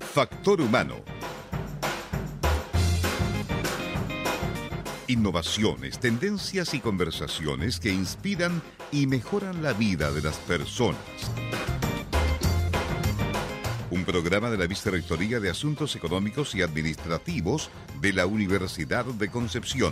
Factor humano. Innovaciones, tendencias y conversaciones que inspiran y mejoran la vida de las personas. Un programa de la Vicerrectoría de Asuntos Económicos y Administrativos de la Universidad de Concepción.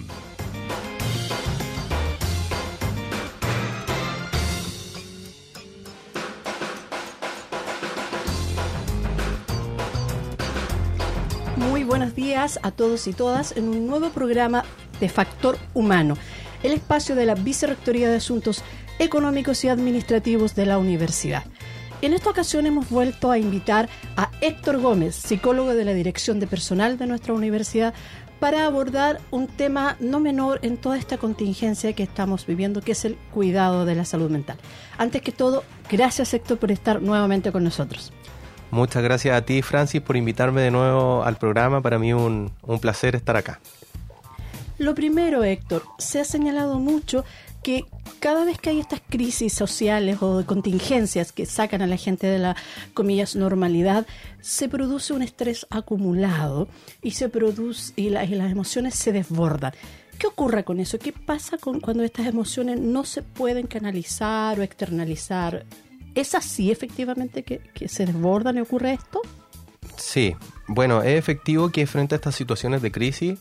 Muy buenos días a todos y todas en un nuevo programa de Factor Humano, el espacio de la Vicerrectoría de Asuntos Económicos y Administrativos de la Universidad. En esta ocasión hemos vuelto a invitar a Héctor Gómez, psicólogo de la Dirección de Personal de nuestra universidad, para abordar un tema no menor en toda esta contingencia que estamos viviendo, que es el cuidado de la salud mental. Antes que todo, gracias Héctor por estar nuevamente con nosotros. Muchas gracias a ti, Francis, por invitarme de nuevo al programa. Para mí un placer estar acá. Lo primero, Héctor, se ha señalado mucho que cada vez que hay estas crisis sociales o de contingencias que sacan a la gente de la, comillas, normalidad, se produce un estrés acumulado y las emociones se desbordan. ¿Qué ocurre con eso? ¿Qué pasa cuando estas emociones no se pueden canalizar o externalizar? ¿Es así efectivamente que se desbordan y ocurre esto? Sí, bueno, es efectivo que frente a estas situaciones de crisis,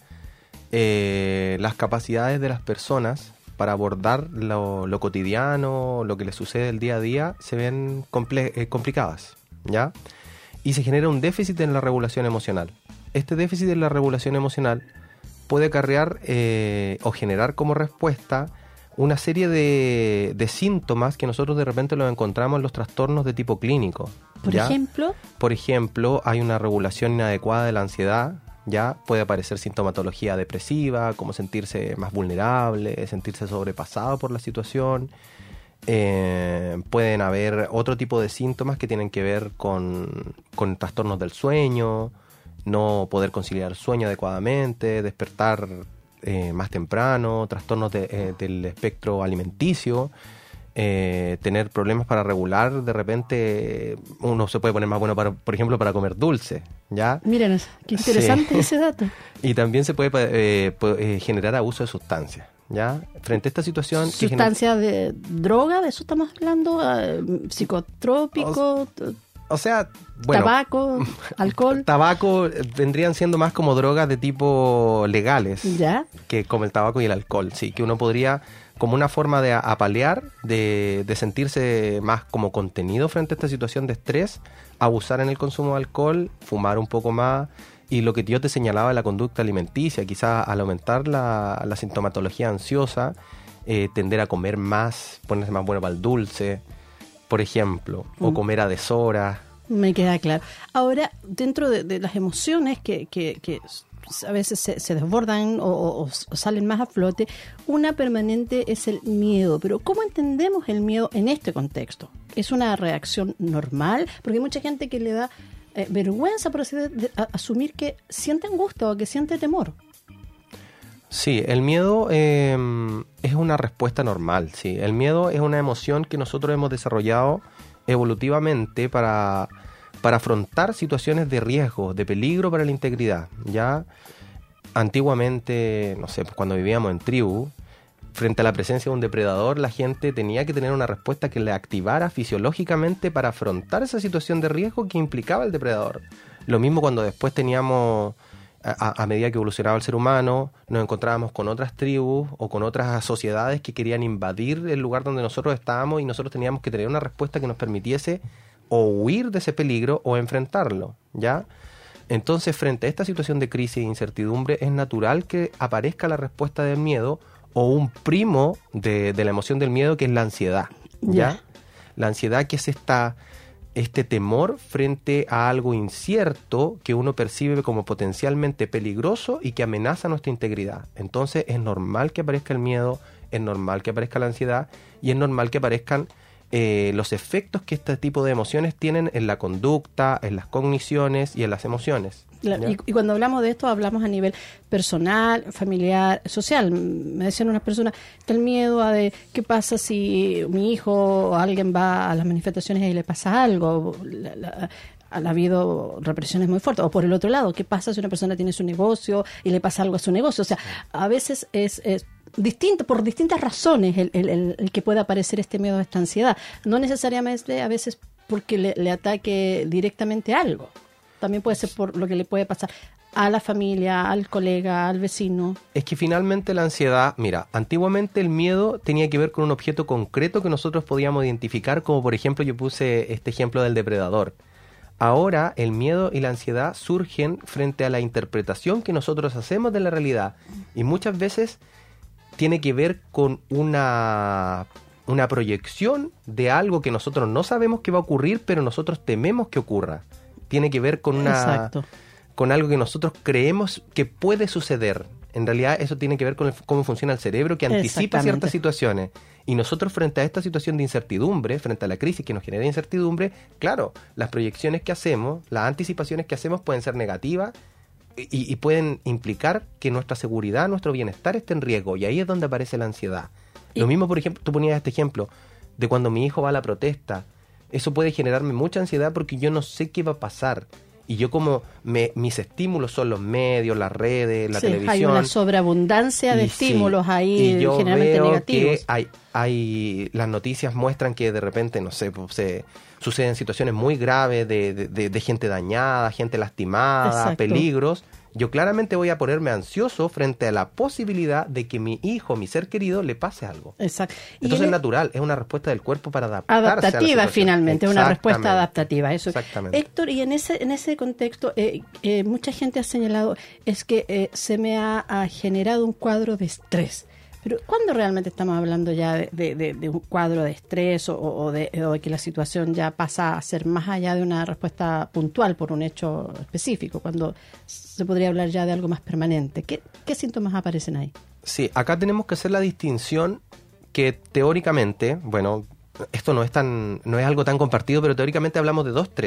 las capacidades de las personas para abordar lo cotidiano, lo que les sucede el día a día, se ven complicadas, ¿ya? Y se genera un déficit en la regulación emocional. Este déficit en la regulación emocional puede acarrear o generar como respuesta una serie de síntomas que nosotros de repente los encontramos en los trastornos de tipo clínico. Por ejemplo, hay una regulación inadecuada de la ansiedad. Ya puede aparecer sintomatología depresiva, como sentirse más vulnerable, sentirse sobrepasado por la situación. Pueden haber otro tipo de síntomas que tienen que ver con trastornos del sueño, no poder conciliar sueño adecuadamente, despertar más temprano, trastornos del espectro alimenticio. Tener problemas para regular, de repente uno se puede poner más bueno, por ejemplo, para comer dulce, ¿ya? Miren, qué interesante sí. Ese dato. Y también se puede generar abuso de sustancias, ¿ya? Frente a esta situación... ¿Sustancias de droga? ¿De eso estamos hablando? ¿Psicotrópico? O sea, bueno... ¿Tabaco? ¿Alcohol? Tabaco vendrían siendo más como drogas de tipo legales, ¿ya? Que como el tabaco y el alcohol, sí, que uno podría... como una forma de apalear, de sentirse más como contenido frente a esta situación de estrés, abusar en el consumo de alcohol, fumar un poco más, y lo que yo te señalaba de la conducta alimenticia, quizás al aumentar la sintomatología ansiosa, tender a comer más, ponerse más bueno para el dulce, por ejemplo, o comer a deshoras. Me queda claro. Ahora, dentro de las emociones que a veces se desbordan o salen más a flote, una permanente es el miedo. Pero ¿cómo entendemos el miedo en este contexto? ¿Es una reacción normal? Porque hay mucha gente que le da vergüenza, por así asumir que siente angustia o que siente temor. Sí, el miedo es una respuesta normal. Sí, el miedo es una emoción que nosotros hemos desarrollado evolutivamente para afrontar situaciones de riesgo, de peligro para la integridad. Ya antiguamente, no sé, cuando vivíamos en tribu, frente a la presencia de un depredador, la gente tenía que tener una respuesta que le activara fisiológicamente para afrontar esa situación de riesgo que implicaba el depredador. Lo mismo cuando después teníamos, a medida que evolucionaba el ser humano, nos encontrábamos con otras tribus o con otras sociedades que querían invadir el lugar donde nosotros estábamos, y nosotros teníamos que tener una respuesta que nos permitiese o huir de ese peligro o enfrentarlo, ¿ya? Entonces, frente a esta situación de crisis e incertidumbre, es natural que aparezca la respuesta del miedo o un primo de la emoción del miedo, que es la ansiedad, ¿ya? La ansiedad, que es este temor frente a algo incierto que uno percibe como potencialmente peligroso y que amenaza nuestra integridad. Entonces, es normal que aparezca el miedo, es normal que aparezca la ansiedad y es normal que aparezcan los efectos que este tipo de emociones tienen en la conducta, en las cogniciones y en las emociones. Y cuando hablamos de esto, hablamos a nivel personal, familiar, social. Me decían unas personas, está el miedo a de qué pasa si mi hijo o alguien va a las manifestaciones y le pasa algo. ha habido represiones muy fuertes. O por el otro lado, ¿qué pasa si una persona tiene su negocio y le pasa algo a su negocio? O sea, a veces es distinto, por distintas razones el que pueda aparecer este miedo, esta ansiedad. No necesariamente a veces porque le ataque directamente algo. También puede ser por lo que le puede pasar a la familia, al colega, al vecino. Es que finalmente la ansiedad, mira, antiguamente el miedo tenía que ver con un objeto concreto que nosotros podíamos identificar, como por ejemplo yo puse este ejemplo del depredador. Ahora el miedo y la ansiedad surgen frente a la interpretación que nosotros hacemos de la realidad, y muchas veces tiene que ver con una proyección de algo que nosotros no sabemos que va a ocurrir, pero nosotros tememos que ocurra. Tiene que ver con con algo que nosotros creemos que puede suceder. En realidad eso tiene que ver con cómo funciona el cerebro, que anticipa ciertas situaciones. Y nosotros frente a esta situación de incertidumbre, frente a la crisis que nos genera incertidumbre, claro, las proyecciones que hacemos, las anticipaciones que hacemos pueden ser negativas y pueden implicar que nuestra seguridad, nuestro bienestar esté en riesgo. Y ahí es donde aparece la ansiedad. Lo mismo, por ejemplo, tú ponías este ejemplo de cuando mi hijo va a la protesta. Eso puede generarme mucha ansiedad porque yo no sé qué va a pasar. Y yo como mis estímulos son los medios, las redes, la televisión. Hay una sobreabundancia de estímulos ahí, y yo generalmente veo negativos. Que hay las noticias muestran que de repente, no sé, suceden situaciones muy graves de gente dañada, gente lastimada, Exacto. peligros. Yo claramente voy a ponerme ansioso frente a la posibilidad de que mi hijo, mi ser querido, le pase algo. Exacto. Entonces es natural, es una respuesta del cuerpo para adaptarse adaptativa, a la situación. finalmente, una respuesta adaptativa. Eso. Exactamente. Héctor, y en ese contexto, mucha gente ha señalado es que se me ha generado un cuadro de estrés. Pero ¿cuándo realmente estamos hablando ya de un cuadro de estrés o de que la situación ya pasa a ser más allá de una respuesta puntual por un hecho específico? Cuando se podría hablar ya de algo más permanente. ¿Qué síntomas aparecen ahí? Sí, acá tenemos que hacer la distinción que teóricamente, bueno, esto no es algo tan compartido, pero teóricamente hablamos de dos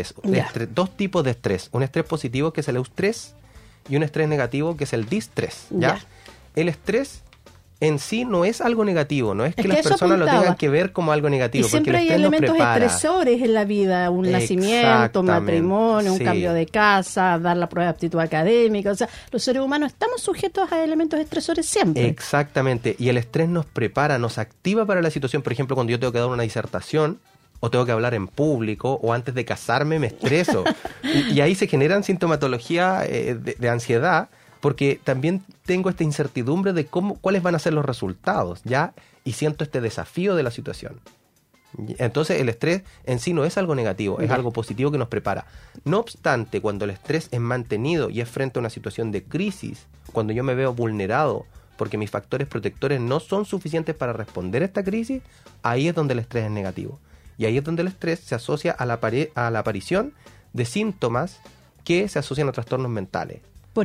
tipos de estrés. Un estrés positivo, que es el eustrés, y un estrés negativo, que es el distrés. ¿Ya? El estrés en sí no es algo negativo, no es que las personas lo tengan que ver como algo negativo. Y siempre hay elementos estresores en la vida, un nacimiento, un matrimonio, un cambio de casa, dar la prueba de aptitud académica. O sea, los seres humanos estamos sujetos a elementos estresores siempre. Exactamente, y el estrés nos prepara, nos activa para la situación. Por ejemplo, cuando yo tengo que dar una disertación, o tengo que hablar en público, o antes de casarme me estreso. y ahí se generan sintomatología de ansiedad, porque también tengo esta incertidumbre de cuáles van a ser los resultados, ¿ya? Y siento este desafío de la situación. Entonces el estrés en sí no es algo negativo, es algo positivo que nos prepara. No obstante, cuando el estrés es mantenido y es frente a una situación de crisis, cuando yo me veo vulnerado porque mis factores protectores no son suficientes para responder a esta crisis, ahí es donde el estrés es negativo. Y ahí es donde el estrés se asocia a la aparición de síntomas que se asocian a trastornos mentales. Por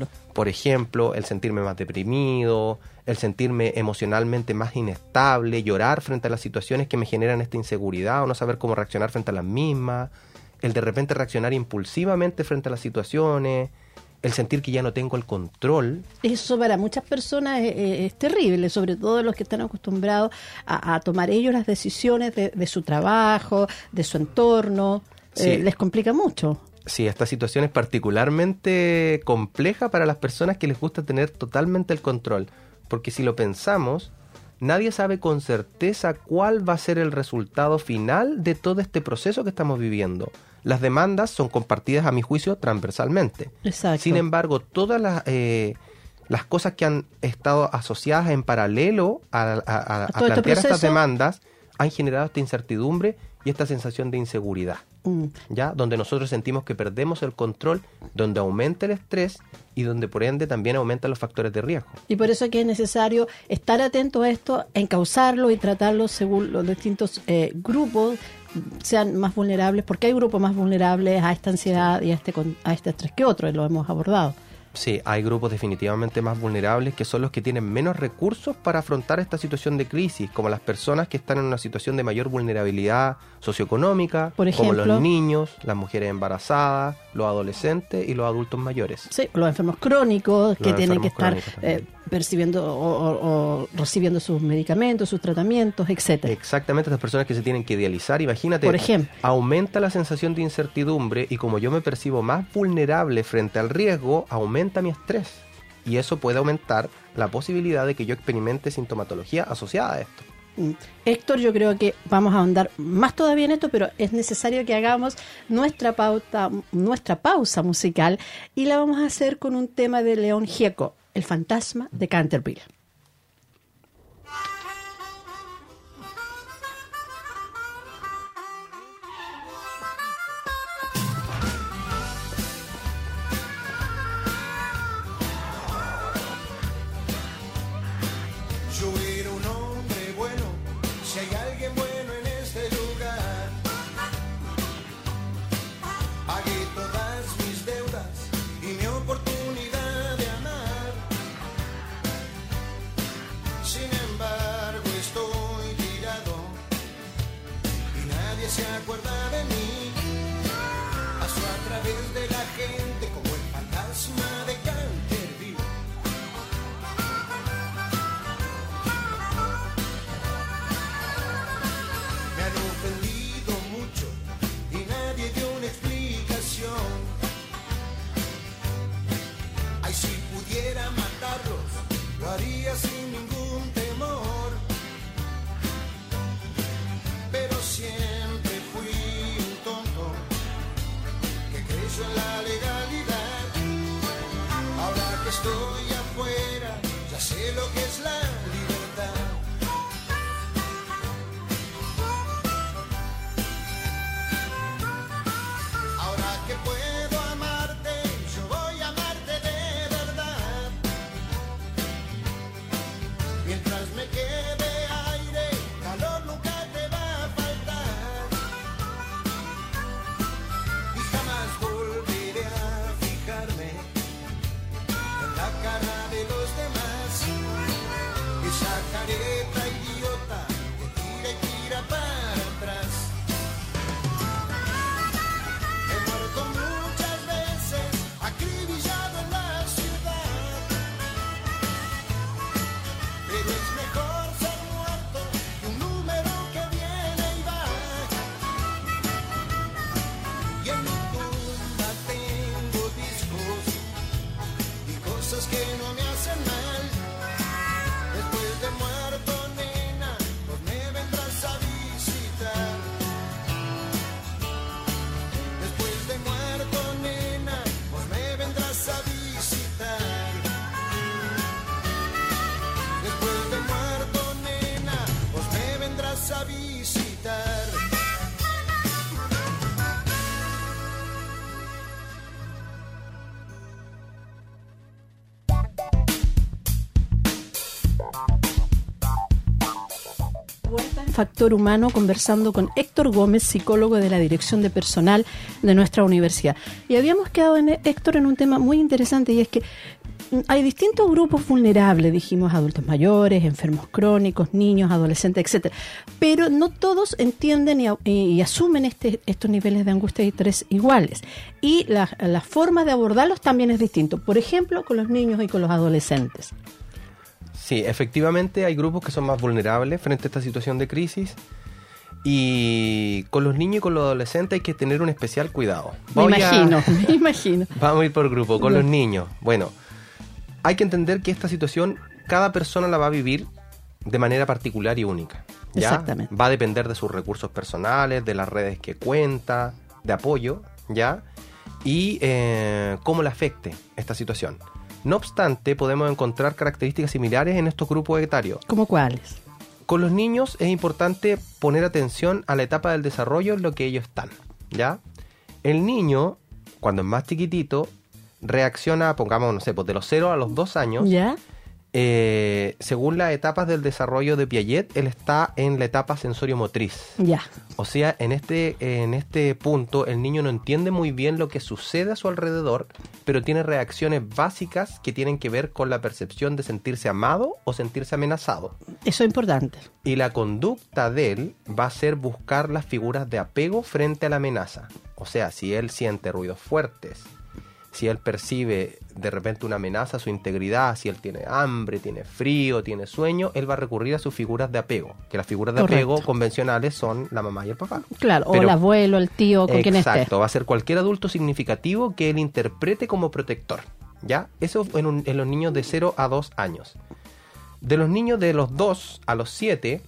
ejemplo, el sentirme más deprimido, el sentirme emocionalmente más inestable, llorar frente a las situaciones que me generan esta inseguridad o no saber cómo reaccionar frente a las mismas, el de repente reaccionar impulsivamente frente a las situaciones, el sentir que ya no tengo el control. Eso para muchas personas es terrible, sobre todo los que están acostumbrados a tomar ellos las decisiones de su trabajo, de su entorno. Sí. Les complica mucho. Sí, esta situación es particularmente compleja para las personas que les gusta tener totalmente el control, porque si lo pensamos, nadie sabe con certeza cuál va a ser el resultado final de todo este proceso que estamos viviendo. Las demandas son compartidas, a mi juicio, transversalmente. Exacto. Sin embargo, todas las cosas que han estado asociadas en paralelo a plantear estas demandas han generado esta incertidumbre y esta sensación de inseguridad. ¿Ya? Donde nosotros sentimos que perdemos el control, donde aumenta el estrés y donde por ende también aumentan los factores de riesgo. Y por eso es que es necesario estar atento a esto, encauzarlo y tratarlo según los distintos grupos sean más vulnerables, porque hay grupos más vulnerables a esta ansiedad y a este estrés que otros, y lo hemos abordado. Sí, hay grupos definitivamente más vulnerables que son los que tienen menos recursos para afrontar esta situación de crisis, como las personas que están en una situación de mayor vulnerabilidad socioeconómica, por ejemplo, como los niños, las mujeres embarazadas, los adolescentes y los adultos mayores. Sí, los enfermos crónicos que tienen que estar percibiendo o recibiendo sus medicamentos, sus tratamientos, etcétera. Exactamente, las personas que se tienen que idealizar, imagínate, por ejemplo, aumenta la sensación de incertidumbre y como yo me percibo más vulnerable frente al riesgo, aumenta mi estrés y eso puede aumentar la posibilidad de que yo experimente sintomatología asociada a esto. Héctor, yo creo que vamos a ahondar más todavía en esto, pero es necesario que hagamos nuestra pausa musical y la vamos a hacer con un tema de León Gieco, El fantasma de Canterville. Se acuerda de mí, pasó a través de la gente como el fantasma de Canterville. Me han ofendido mucho y nadie dio una explicación. Ay, si pudiera matarlos, lo haría sin ningún temor. Pero siempre en la legalidad. Ahora que estoy afuera, ya sé lo que es la libertad. Ahora que puedo amarte, yo voy a amarte de verdad. Mientras me quede aire, calor nunca te va a faltar. Y jamás volveré a fijarme en la cara de los demás. Esa careta idiota que tira y tira para atrás. He muerto muchas veces, acribillado en la ciudad. Pero es mejor ser muerto que un número que viene y va. Y en mi tumba tengo discos y cosas que no me hacen mal. Después de muerto, nena, pues me vendrás a visitar. Después de muerto, nena, pues me vendrás a visitar. Después de muerto, nena, pues me vendrás a visitar. Factor Humano, conversando con Héctor Gómez, psicólogo de la Dirección de Personal de nuestra universidad. Y habíamos quedado, Héctor, en un tema muy interesante, y es que hay distintos grupos vulnerables, dijimos, adultos mayores, enfermos crónicos, niños, adolescentes, etcétera. Pero no todos entienden y asumen estos niveles de angustia y estrés iguales. Y la forma de abordarlos también es distinto. Por ejemplo, con los niños y con los adolescentes. Sí, efectivamente hay grupos que son más vulnerables frente a esta situación de crisis y con los niños y con los adolescentes hay que tener un especial cuidado. Me imagino. Vamos a ir por grupo. Con los niños, bueno, hay que entender que esta situación cada persona la va a vivir de manera particular y única, ¿ya? Exactamente. Va a depender de sus recursos personales, de las redes que cuenta, de apoyo, ¿ya? Y cómo le afecte esta situación. No obstante, podemos encontrar características similares en estos grupos etarios. ¿Cómo cuáles? Con los niños es importante poner atención a la etapa del desarrollo en lo que ellos están, ¿ya? El niño, cuando es más chiquitito, reacciona, pongamos, no sé, pues de los 0 a los 2 años. ¿Ya? Según las etapas del desarrollo de Piaget, él está en la etapa sensorio-motriz. Ya. O sea, en este punto, el niño no entiende muy bien lo que sucede a su alrededor, pero tiene reacciones básicas que tienen que ver con la percepción de sentirse amado o sentirse amenazado. Eso es importante. Y la conducta de él va a ser buscar las figuras de apego frente a la amenaza. O sea, si él siente ruidos fuertes, si él percibe de repente una amenaza a su integridad, si él tiene hambre, tiene frío, tiene sueño, él va a recurrir a sus figuras de apego, que las figuras de Correcto. apego convencionales son la mamá y el papá. Claro, o Pero- el abuelo, el tío, con quien esté. Exacto, va a ser cualquier adulto significativo que él interprete como protector, ¿ya? Eso en los niños de 0 a 2 años. De los niños de los 2 a los 7,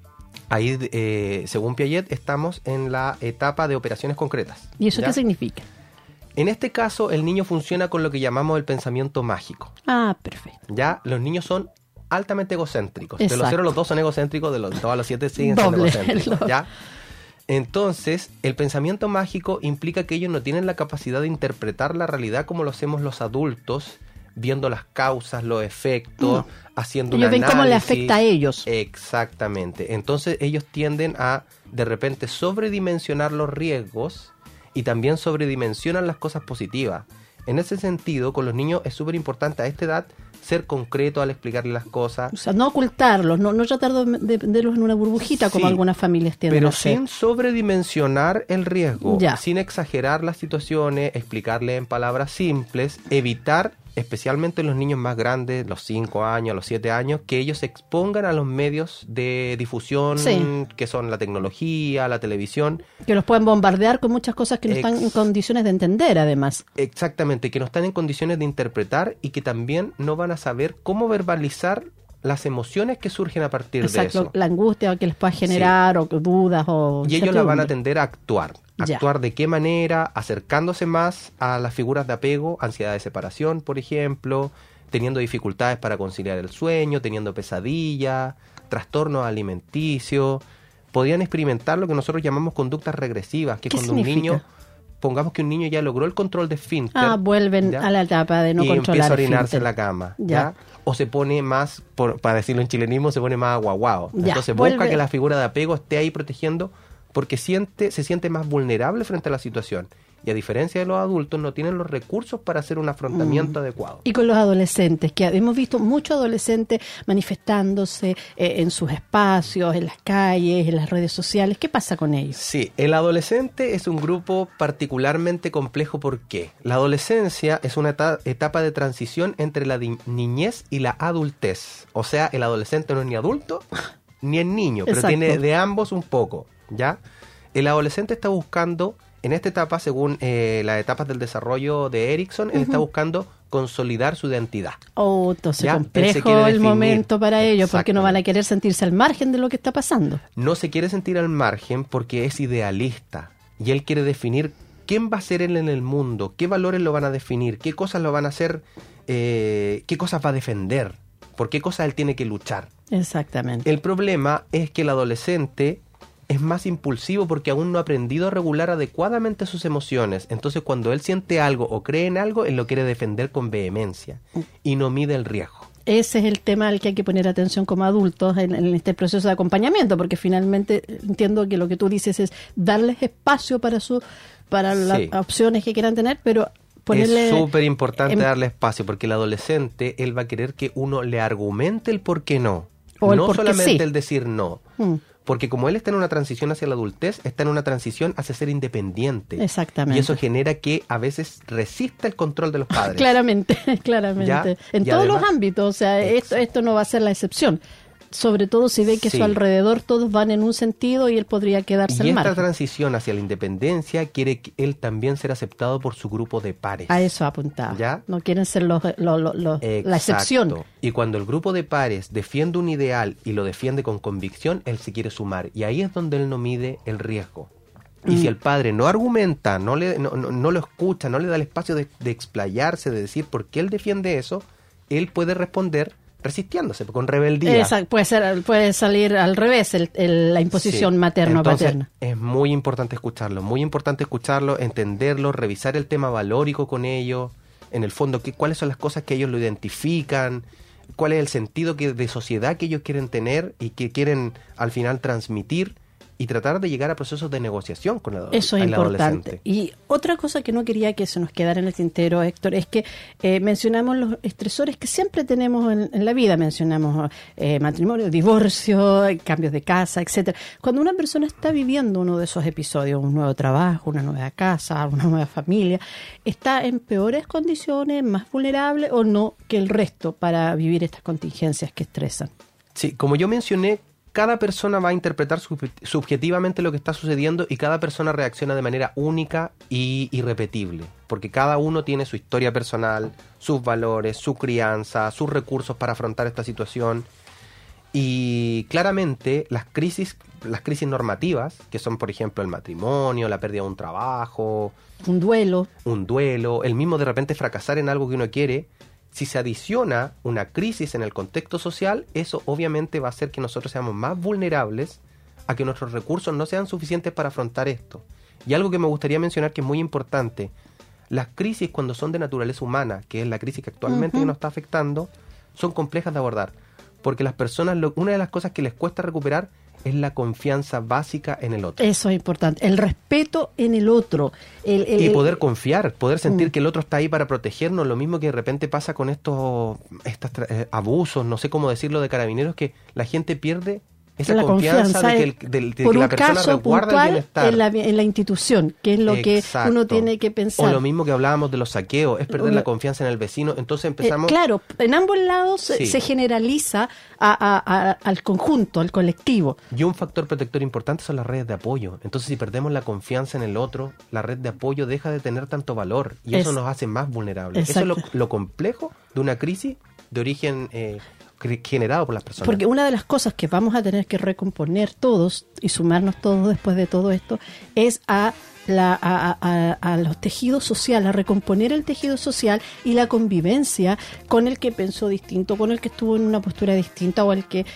ahí, según Piaget, estamos en la etapa de operaciones concretas. ¿Y eso ¿ya? qué significa? En este caso, el niño funciona con lo que llamamos el pensamiento mágico. Ah, perfecto. ¿Ya? Los niños son altamente egocéntricos. De los Exacto. 0 a los 2 son egocéntricos, de los 2 a los 7 siguen siendo Doble, egocéntricos. el ¿Ya? Entonces, el pensamiento mágico implica que ellos no tienen la capacidad de interpretar la realidad como lo hacemos los adultos, viendo las causas, los efectos, haciendo un Ellos ven cómo le análisis. afecta a ellos. Exactamente. Entonces, ellos tienden a, de repente, sobredimensionar los riesgos y también sobredimensionan las cosas positivas. En ese sentido, con los niños es súper importante a esta edad ser concreto al explicarles las cosas, O sea, no ocultarlos, no tratar de venderlos en una burbujita como Sí, algunas familias tienden pero a hacer. sin sobredimensionar el riesgo, Ya. sin exagerar las situaciones, explicarle en palabras simples, evitar, especialmente en los niños más grandes, los 5 años, los 7 años, que ellos se expongan a los medios de difusión, Sí. que son la tecnología, la televisión, Que los pueden bombardear con muchas cosas que no están en condiciones de entender, además. exactamente, que no están en condiciones de interpretar y que también no van a saber cómo verbalizar las emociones que surgen a partir de Exacto, eso. la angustia que les pueda generar, o dudas, o Y ellos la van a incertidumbre. tender a actuar. Ya. ¿Actuar de qué manera? Acercándose más a las figuras de apego, ansiedad de separación, por ejemplo, teniendo dificultades para conciliar el sueño, teniendo pesadillas, trastornos alimenticios. Podrían experimentar lo que nosotros llamamos conductas regresivas, que es ¿Qué cuando un significa? niño, pongamos que un niño ya logró el control de esfínter. Vuelven ¿ya? a la etapa de no y controlar empieza a el orinarse esfínter. en la cama, Ya. ¿ya? O se pone más, para decirlo en chilenismo, se pone más aguaguao. Ya, Entonces vuelve. busca que la figura de apego esté ahí protegiendo porque se siente más vulnerable frente a la situación. Y a diferencia de los adultos, no tienen los recursos para hacer un afrontamiento adecuado. Y con los adolescentes, que hemos visto muchos adolescentes manifestándose en sus espacios, en las calles, en las redes sociales. ¿Qué pasa con ellos? Sí, el adolescente es un grupo particularmente complejo. ¿Por qué? La adolescencia es una etapa de transición entre la niñez y la adultez. O sea, el adolescente no es ni adulto ni es niño, pero Exacto. tiene de ambos un poco, ¿ya? El adolescente está buscando, en esta etapa, según las etapas del desarrollo de Erikson, él está buscando consolidar su identidad. Entonces Ya, él se complejo quiere el definir. momento para ellos, porque no van a Exactamente. querer sentirse al margen de lo que está pasando. No se quiere sentir al margen porque es idealista y él quiere definir quién va a ser él en el mundo, qué valores lo van a definir, qué cosas lo van a hacer, qué cosas va a defender, por qué cosas él tiene que luchar. Exactamente. El problema es que el adolescente es más impulsivo porque aún no ha aprendido a regular adecuadamente sus emociones. Entonces, cuando él siente algo o cree en algo, él lo quiere defender con vehemencia y no mide el riesgo. Ese es el tema al que hay que poner atención como adultos en este proceso de acompañamiento, porque finalmente entiendo que lo que tú dices es darles espacio para las Sí. opciones que quieran tener, pero ponerle... Es súper importante en- darle espacio porque el adolescente, él va a querer que uno le argumente el por qué no. O el No por qué solamente sí. el decir no. Mm. Porque como él está en una transición hacia la adultez, está en una transición hacia ser independiente. Exactamente. Y eso genera que a veces resista el control de los padres. Claramente, claramente. ¿Ya? En Y todos además- los ámbitos, o sea, esto no va a ser la excepción. Sobre todo si ve que a Sí. su alrededor todos van en un sentido y él podría quedarse Y al esta margen. transición hacia la independencia quiere que él también ser aceptado por su grupo de pares. A eso apuntaba. ¿Ya? No quieren ser la excepción. Exacto. Y cuando el grupo de pares defiende un ideal y lo defiende con convicción, él se quiere sumar. Y ahí es donde él no mide el riesgo. Y si el padre no argumenta, no lo escucha, no le da el espacio de explayarse, de decir por qué él defiende eso, él puede responder resistiéndose, con rebeldía. Exacto, puede salir al revés la imposición Sí. materno-paterna. Entonces, es muy importante escucharlo, entenderlo, revisar el tema valórico con ellos, en el fondo, cuáles son las cosas que ellos lo identifican, cuál es el sentido de sociedad que ellos quieren tener y que quieren al final transmitir, y tratar de llegar a procesos de negociación con Eso es el importante. adolescente. Y otra cosa que no quería que se nos quedara en el tintero, Héctor, es que mencionamos los estresores que siempre tenemos en la vida. Mencionamos matrimonio, divorcio, cambios de casa, etcétera. Cuando una persona está viviendo uno de esos episodios, un nuevo trabajo, una nueva casa, una nueva familia, ¿está en peores condiciones, más vulnerable o no que el resto para vivir estas contingencias que estresan? Sí, como yo mencioné, cada persona va a interpretar subjetivamente lo que está sucediendo y cada persona reacciona de manera única y irrepetible, porque cada uno tiene su historia personal, sus valores, su crianza, sus recursos para afrontar esta situación. Y claramente las crisis normativas, que son por ejemplo el matrimonio, la pérdida de un trabajo, un duelo, el mismo de repente fracasar en algo que uno quiere, si se adiciona una crisis en el contexto social, eso obviamente va a hacer que nosotros seamos más vulnerables a que nuestros recursos no sean suficientes para afrontar esto. Y algo que me gustaría mencionar que es muy importante, las crisis cuando son de naturaleza humana, que es la crisis que actualmente nos está afectando, son complejas de abordar, porque las personas, una de las cosas que les cuesta recuperar es la confianza básica en el otro. Eso es importante, el respeto en el otro. Y poder confiar, poder sentir que el otro está ahí para protegernos, lo mismo que de repente pasa con estos abusos, no sé cómo decirlo, de carabineros, que la gente pierde esa confianza de que la persona resguarda el bienestar. En la institución, que es lo Exacto. que uno tiene que pensar. O lo mismo que hablábamos de los saqueos, es perder la confianza en el vecino, entonces empezamos... claro, en ambos lados Sí. se generaliza al conjunto, al colectivo. Y un factor protector importante son las redes de apoyo. Entonces, si perdemos la confianza en el otro, la red de apoyo deja de tener tanto valor y eso nos hace más vulnerables. Exacto. Eso es lo complejo de una crisis de origen generado por las personas. Porque una de las cosas que vamos a tener que recomponer todos y sumarnos todos después de todo esto es a los tejidos sociales, a recomponer el tejido social y la convivencia con el que pensó distinto, con el que estuvo en una postura distinta o el que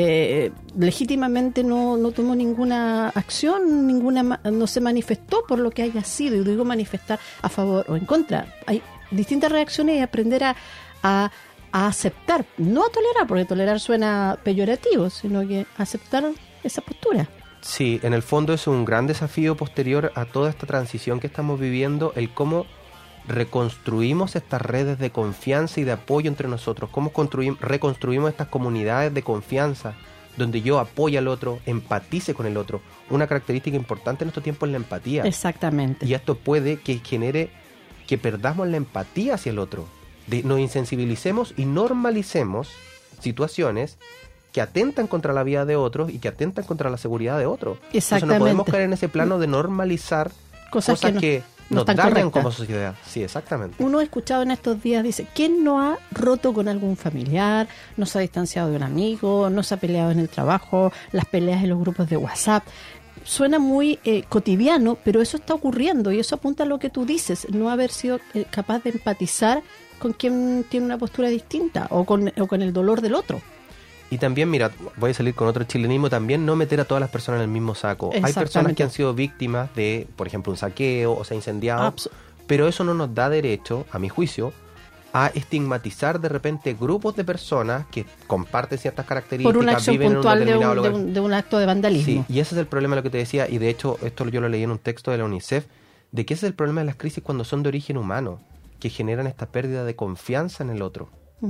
legítimamente no tomó ninguna acción, no se manifestó por lo que haya sido, y digo manifestar a favor o en contra. Hay distintas reacciones y aprender a aceptar, no a tolerar, porque tolerar suena peyorativo, sino que aceptar esa postura. Sí, en el fondo es un gran desafío posterior a toda esta transición que estamos viviendo, el cómo reconstruimos estas redes de confianza y de apoyo entre nosotros, cómo reconstruimos estas comunidades de confianza, donde yo apoye al otro, empatice con el otro. Una característica importante en estos tiempos es la empatía. Exactamente. Y esto puede que genere que perdamos la empatía hacia el otro. Nos insensibilicemos y normalicemos situaciones que atentan contra la vida de otros y que atentan contra la seguridad de otros. Entonces no podemos caer en ese plano de normalizar cosas que nos dañan como sociedad. Sí, exactamente. Uno ha escuchado en estos días, dice, ¿quién no ha roto con algún familiar? ¿No se ha distanciado de un amigo? ¿No se ha peleado en el trabajo? Las peleas en los grupos de WhatsApp. Suena muy cotidiano, pero eso está ocurriendo y eso apunta a lo que tú dices, no haber sido capaz de empatizar con quien tiene una postura distinta o con el dolor del otro. Y también, mira, voy a salir con otro chilenismo, también no meter a todas las personas en el mismo saco. Hay personas que han sido víctimas de, por ejemplo, un saqueo o se ha incendiado, pero eso no nos da derecho, a mi juicio, a estigmatizar de repente grupos de personas que comparten ciertas características, por una acción viven puntual en un determinado lugar. De un acto de vandalismo. Sí, y ese es el problema de lo que te decía, y de hecho esto yo lo leí en un texto de la UNICEF, de que ese es el problema de las crisis cuando son de origen humano, que generan esta pérdida de confianza en el otro.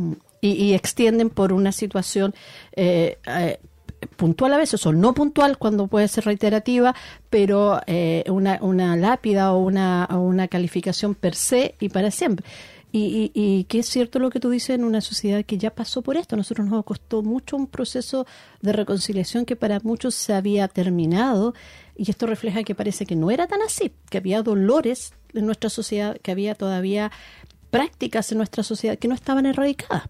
Y extienden por una situación puntual a veces, o no puntual cuando puede ser reiterativa, pero una lápida o una calificación per se y para siempre. Y que es cierto lo que tú dices en una sociedad que ya pasó por esto. A nosotros nos costó mucho un proceso de reconciliación que para muchos se había terminado, y esto refleja que parece que no era tan así, que había dolores en nuestra sociedad, que había todavía prácticas en nuestra sociedad que no estaban erradicadas.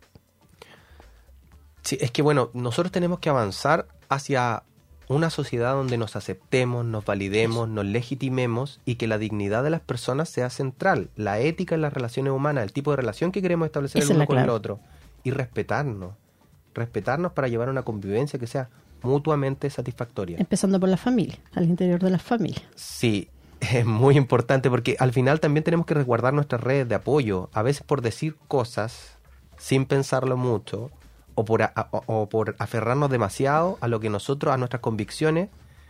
Sí, es que bueno, nosotros tenemos que avanzar hacia una sociedad donde nos aceptemos, nos validemos, nos legitimemos y que la dignidad de las personas sea central, la ética en las relaciones humanas, el tipo de relación que queremos establecer el uno con el otro, y respetarnos para llevar una convivencia que sea mutuamente satisfactoria. Empezando por la familia, al interior de las familias. Sí, es muy importante porque al final también tenemos que resguardar nuestras redes de apoyo, a veces por decir cosas sin pensarlo mucho, o por aferrarnos demasiado a lo que nosotros, a nuestras convicciones,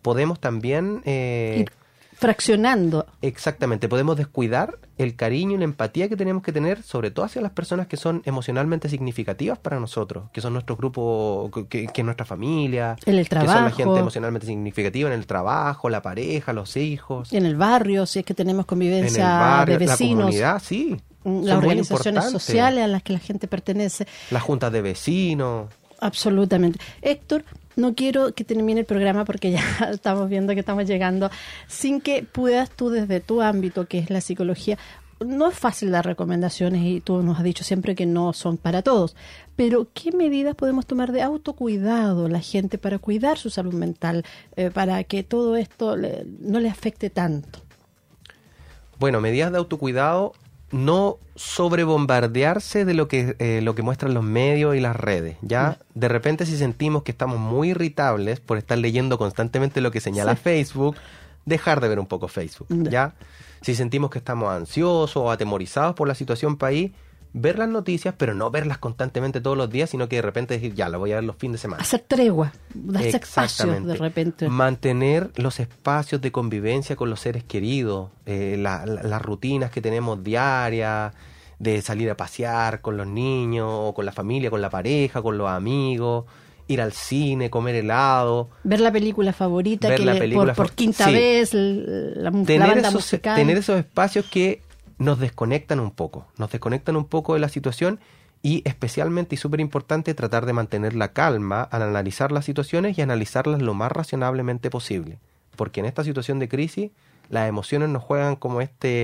podemos también... Ir fraccionando. Exactamente, podemos descuidar el cariño y la empatía que tenemos que tener, sobre todo hacia las personas que son emocionalmente significativas para nosotros, que son nuestro grupo, que es nuestra familia, En el que son la trabajo. gente emocionalmente significativa en el trabajo, la pareja, los hijos, En el barrio, si es que tenemos en el convivencia barrio, de la vecinos, comunidad, sí. son las muy organizaciones importantes. sociales a las que la gente pertenece. Las juntas de vecinos. Absolutamente. Héctor, no quiero que termine el programa porque ya estamos viendo que estamos llegando, sin que puedas tú desde tu ámbito, que es la psicología. No es fácil dar recomendaciones y tú nos has dicho siempre que no son para todos, pero ¿qué medidas podemos tomar de autocuidado la gente para cuidar su salud mental, para que todo esto no le afecte tanto? Bueno, medidas de autocuidado, no sobrebombardearse de lo que muestran los medios y las redes, ¿ya? De repente, si sentimos que estamos muy irritables por estar leyendo constantemente lo que señala Facebook, dejar de ver un poco Facebook, ¿ya? Si sentimos que estamos ansiosos o atemorizados por la situación país, ver las noticias, pero no verlas constantemente todos los días, sino que de repente decir, ya, la voy a ver los fines de semana. Hacer tregua, darse espacios Exactamente. de repente. Mantener los espacios de convivencia con los seres queridos, las rutinas que tenemos diarias, de salir a pasear con los niños, o con la familia, con la pareja, con los amigos, ir al cine, comer helado. Ver la película favorita Ver que la película por quinta sí. vez, la Tener banda esos, musical. tener esos espacios que nos desconectan un poco de la situación, y especialmente y súper importante tratar de mantener la calma al analizar las situaciones y analizarlas lo más razonablemente posible, porque en esta situación de crisis las emociones nos juegan como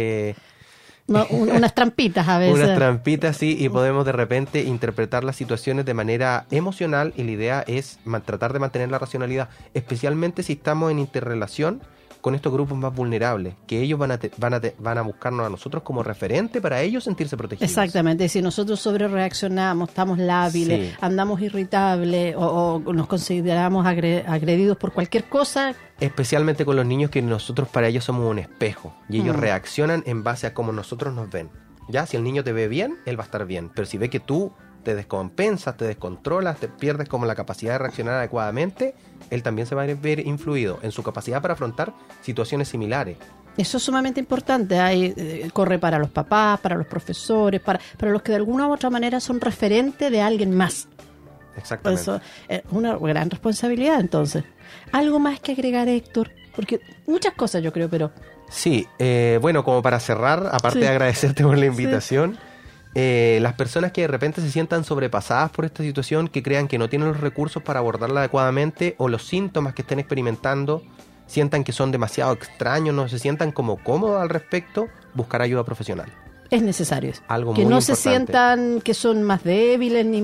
Unas trampitas a veces. unas trampitas, sí, y podemos de repente interpretar las situaciones de manera emocional, y la idea es tratar de mantener la racionalidad, especialmente si estamos en interrelación con estos grupos más vulnerables, que ellos van a buscarnos a nosotros como referente para ellos sentirse protegidos. Exactamente, si nosotros sobrereaccionamos, estamos lábiles, Sí. andamos irritables o nos consideramos agredidos por cualquier cosa. Especialmente con los niños, que nosotros para ellos somos un espejo, y ellos reaccionan en base a cómo nosotros nos ven. Ya, si el niño te ve bien, él va a estar bien, pero si ve que tú te descompensas, te descontrolas, te pierdes como la capacidad de reaccionar adecuadamente, él también se va a ver influido en su capacidad para afrontar situaciones similares. Eso es sumamente importante. Corre para los papás, para los profesores, para los que de alguna u otra manera son referente de alguien más. Exactamente. Eso es una gran responsabilidad, entonces. ¿Algo más que agregar, Héctor? Porque muchas cosas yo creo, pero... Sí, bueno, como para cerrar, aparte Sí. de agradecerte por la invitación, las personas que de repente se sientan sobrepasadas por esta situación, que crean que no tienen los recursos para abordarla adecuadamente, o los síntomas que estén experimentando sientan que son demasiado extraños, no se sientan como cómodos al respecto, buscar ayuda profesional. Es necesario eso. Algo que muy no se importante. sientan que son más débiles ni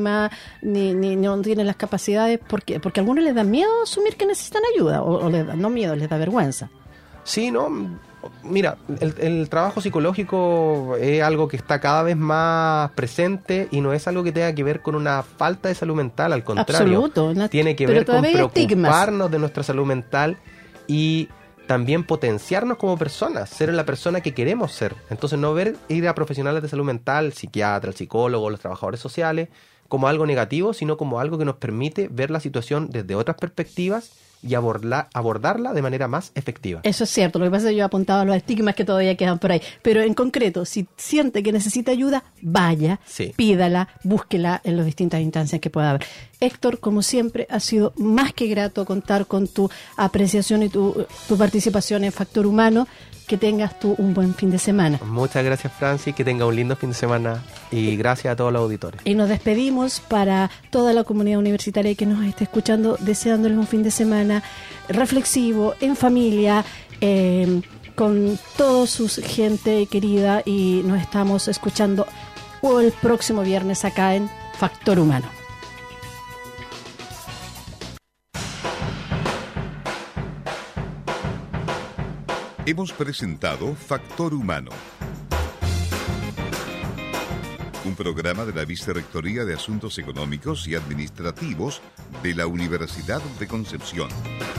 no tienen las capacidades, porque a algunos les da miedo asumir que necesitan ayuda, o les da, no miedo, les da vergüenza. Sí, no, mira, el trabajo psicológico es algo que está cada vez más presente, y no es algo que tenga que ver con una falta de salud mental, al contrario. Absoluto. Tiene que Pero ver con todavía hay estigmas. preocuparnos de nuestra salud mental y también potenciarnos como personas, ser la persona que queremos ser. Entonces no ir a profesionales de salud mental, psiquiatra, el psicólogo, los trabajadores sociales, como algo negativo, sino como algo que nos permite ver la situación desde otras perspectivas y abordarla de manera más efectiva. Eso es cierto, lo que pasa es que yo apuntaba los estigmas que todavía quedan por ahí. Pero en concreto, si siente que necesita ayuda, vaya, Sí. pídala, búsquela en las distintas instancias que pueda haber. Héctor, como siempre, ha sido más que grato contar con tu apreciación y tu participación en Factor Humano. Que tengas tú un buen fin de semana. Muchas gracias, Francis, que tenga un lindo fin de semana, y gracias a todos los auditores. Y nos despedimos para toda la comunidad universitaria que nos esté escuchando, deseándoles un fin de semana reflexivo, en familia, con toda su gente querida, y nos estamos escuchando el próximo viernes acá en Factor Humano. Hemos presentado Factor Humano, un programa de la Vicerrectoría de Asuntos Económicos y Administrativos de la Universidad de Concepción.